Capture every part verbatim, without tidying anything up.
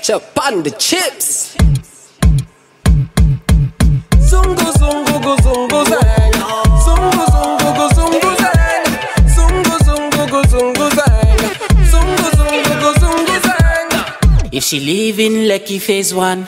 ketchup on the chips. Zungu zungu go zungu zang. Zungu zungu go zungu zang. Zungu zungu go zungu zang. Zungu zungu go zungu zang. If she live in Lekki phase one,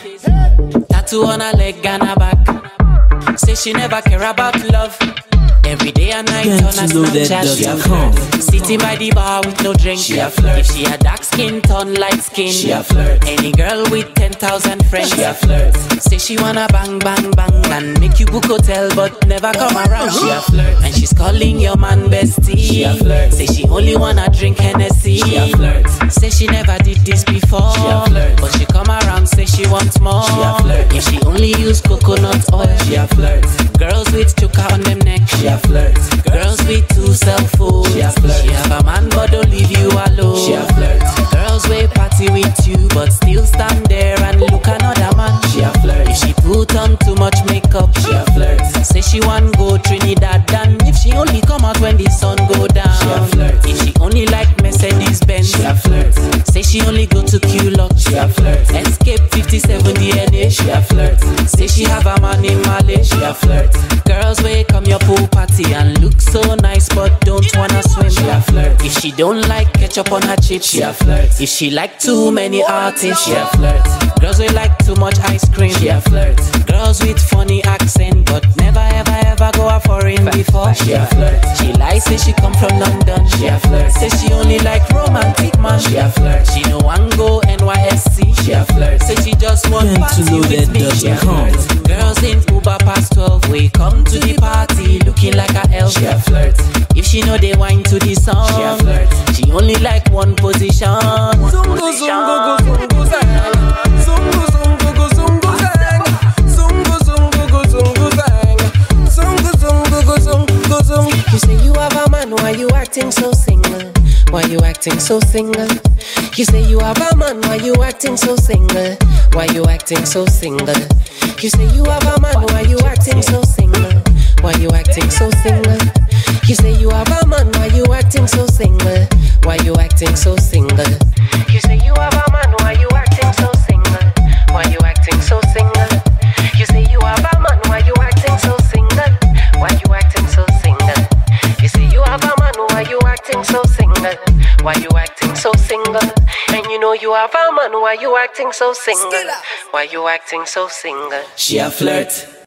tattoo on her leg and her back, say she never care about love. Every day and night on a Snapchat, she a flirt. Sitting by the bar with no drink, she a flirt. If she a dark skin, turn light skin, she a flirt. Any girl with ten thousand friends, she a flirt. Say she wanna bang, bang, bang and make you book hotel but never come around, she a flirt. And she's calling your man bestie, she a flirt. Say she only wanna drink Hennessy, she a flirt. Say she never did this before, she a flirt. But she come around, say she wants more, she a flirt. If she only use coconut oil, she a flirt. Girls with chuka on them neck, she a flirt. Girls with two cell phones, she a flirt. She have a man but don't leave you alone, she a flirt. Girls will party with you but still stand there and look another man, she a flirt. If she put on too much makeup, she a flirt. Say she want go Trinidad and if she only come out when the sun go down, she a flirt. If she only like Mercedes Benz, she a flirt. Say she only go to Q-Lock, she a flirt. Escape fifty-seven D N A, she a flirt. Say she have a man in Mali, she a flirt. Girls will come your pool party and look so nice but don't wanna swim, she a flirt. If she don't like ketchup on her chips, she a flirt. If she like too many artists, she a flirt. Girls will like too much ice cream, she a flirt. Girls with funny accent but never ever ever go a foreign before, she a flirt. She lies say she come from London, she a flirt. Say she only like romantic man, she a flirt. She no want go N Y S C, she a flirt. Say she just want party with me, she a flirt. Girls in Uber past twelve, we come to the party looking like a elf, she a flirt. If she know they whine to the song, she a flirt. She only like one position. Zungu zungu go zungu zang. Zungu zungu go zungu zang. Zungu zungu go zungu zang. Zungu zungu go zungu go zungu. You say you have a man, why you acting so single? Why you acting so single? You say you have a man, why you acting so single? Why you acting so single? You say you have a man, why you acting so single? Why you acting so single? You say you have a man, why you acting so single? Why you acting so single? You say you have a man, why you acting so single? Why you acting so single? You say you have a man, why you acting so single? Why you acting so single? You say you have a man, why you acting so single? Why you acting so single? And you know you have a man, why you acting so single? Why you acting so single? She a flirt.